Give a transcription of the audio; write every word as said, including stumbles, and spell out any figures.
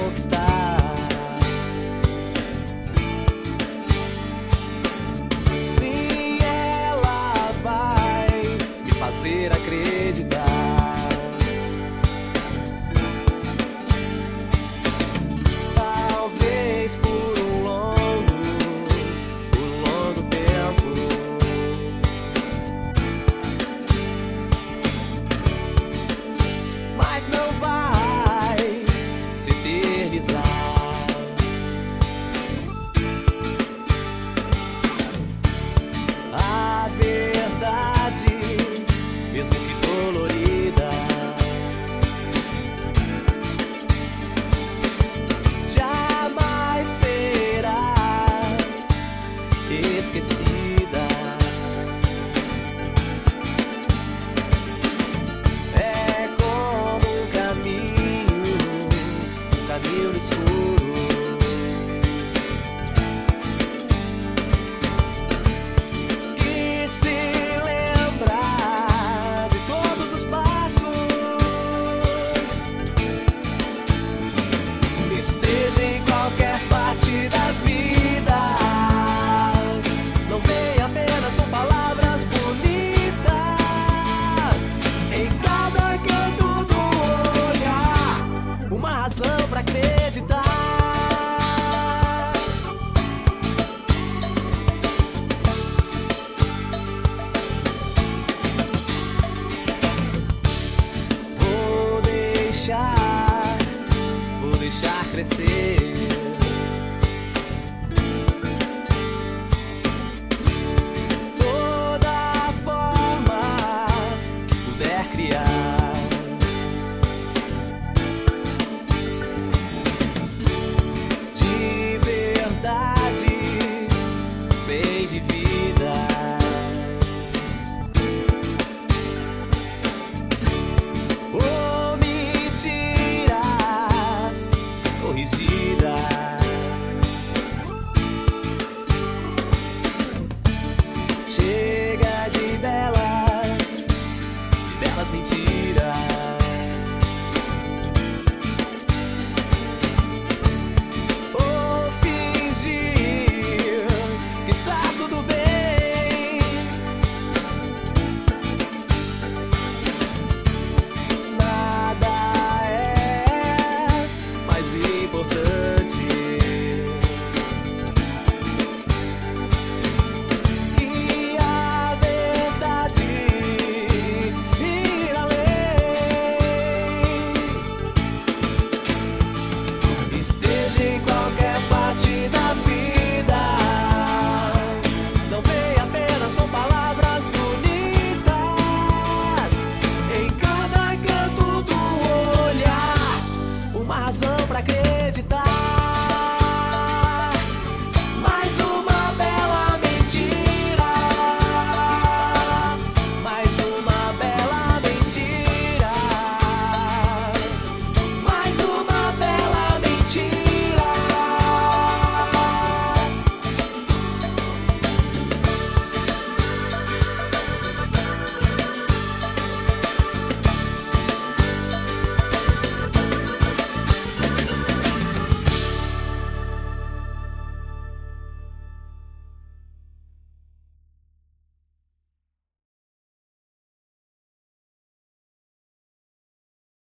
conquistar. Sim, ela vai me fazer acreditar. Talvez por um longo, por longo tempo, mas não vai se eternizar. A verdade, mesmo que dolorida, jamais será esquecida. É como um caminho, um caminho no escuro, que se lembra de todos os passos. Esteja em qualquer parte da vida, não venha apenas com palavras bonitas. Em cada canto do olhar, uma razão pra acreditar. Vou deixar, vou deixar crescer toda a forma que puder criar. De verdades bem vividas, ou mentiras corrigidas. Chega de belas, de belas mentiras. Ou fingir que está tudo bem. Nada é mais importante que a verdade ir além. Esteja em qualquer parte da vida, não venha apenas com palavras bonitas. Em cada canto do olhar, uma razão pra acreditar.